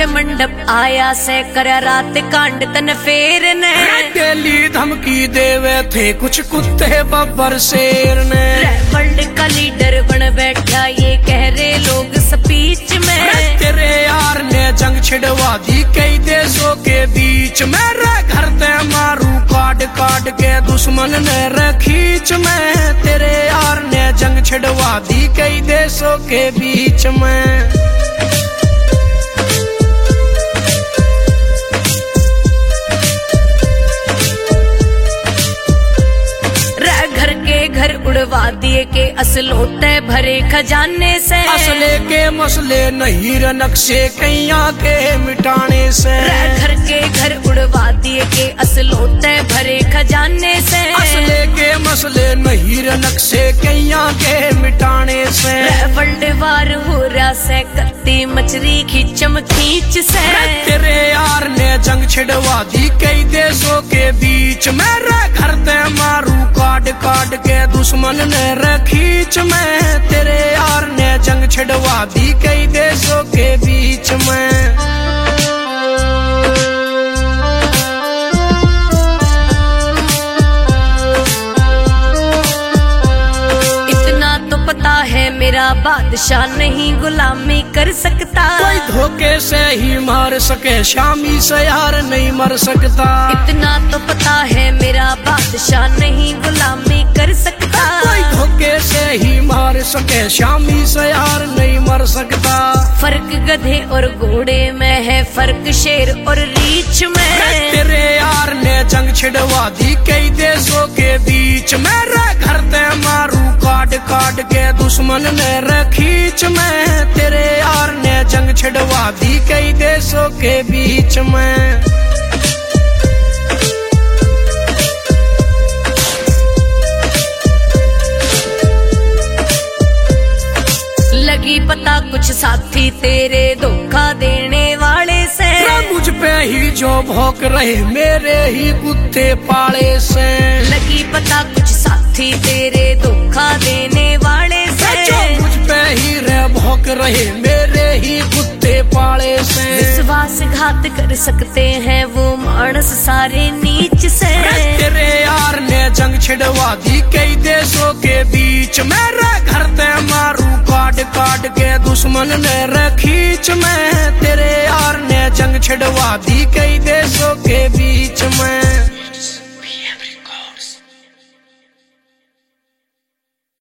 मंडप आया से कर रात कांड तन फेर ने। डेली धमकी देवे थे कुछ कुत्ते बब्बर शेर ने। वर्ल्ड का लीडर बन बैठा ये कह रहे लोग स्पीच में। तेरे यार ने जंग छिड़वा दी कई देशों के बीच में। घर ते मारू काट काट के दुश्मन ने रखीच में। तेरे यार ने जंग छिड़वा दी कई देशों के बीच में। घर उड़वा दिए के असलोटे भरे खजाने से। असले के मसले नहीं रे नक्शे कैया के मिटाने से। घर उड़वा दिए के असलोटे भरे खजाने से। असले के मसले नहीं रे नक्शे कैया के मिटाने से। वर्ल्ड वार हो रहा से कत्ती मछली खींचम खींच से। तेरे यार ने जंग छिड़वा दी कई देशों के बीच में। घर ते मारू काट काट के दुश्मन ने रखीच में। तेरे यार ने जंग छिड़वा दी कई देशों के बीच में। इतना तो पता है मेरा बादशाह नहीं गुलामी कर सकता। कोई धोखे से ही मार सके शामी से यार नहीं मर सकता। इतना तो पता है मेरा बादशाह नहीं गुलामी कर सकता। कोई धोखे से ही मार सके शामी से यार नहीं मर सकता। फर्क गधे और घोड़े में है फर्क शेर और रीछ में। तेरे यार ने जंग छिड़वा दी कई देशों के बीच में। घर ते मारू काट काट के दुश्मन ने रखीच में। तेरे यार ने जंग छिड़वा दी कई देशों के बीच में। लगी पता कुछ साथी तेरे धोखा देने वाले से। मुझ पे ही जो भौंक रहे मेरे ही कुत्ते पाले से। लगी पता कुछ साथी तेरे धोखा देने वाले से। जो मुझ पे ही भौंक रहे मेरे ही कुत्ते पाले से। विश्वासघात कर सकते हैं वो मानस सारे नीच से। तेरे यार ने जंग छिड़वा दी कई देशों के बीच में। घर ते मारू काट काट के दुश्मन ने रखीच में। तेरे यार ने जंग छिड़वा दी कई देशों के बीच में।